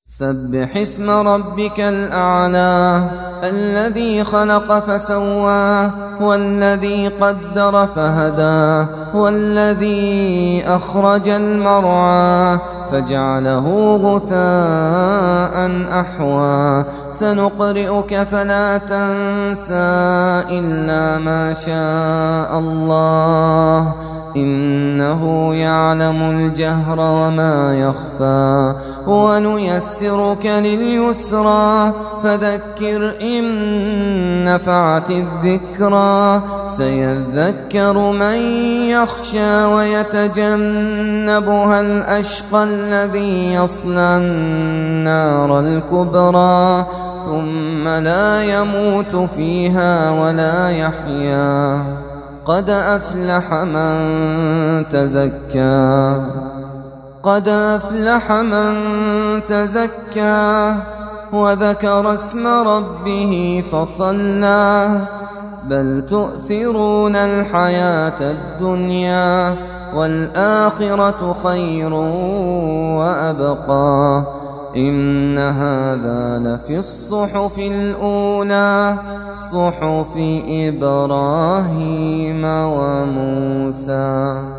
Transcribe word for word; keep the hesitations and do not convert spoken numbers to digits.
سبح اسم ربك الأعلى الذي خلق فسوى والذي قدر فهدى والذي أخرج المرعى فجعله غثاء أحوى سنقرئك فلا تنسى إلا ما شاء الله إنه يعلم الجهر وما يخفى ونيسرك لليسرى فذكر إن نفعت الذكرى سيذكر من يخشى ويتجنبها الأشقى الذي يصلى النار الكبرى ثم لا يموت فيها ولا يحيا قد أفلح من تزكى قد أفلح من تزكى وذكر اسم ربه فصلى بل تؤثرون الحياة الدنيا والآخرة خير وأبقى إن هذا لفي الصحف الأولى صحف إبراهيم وموسى.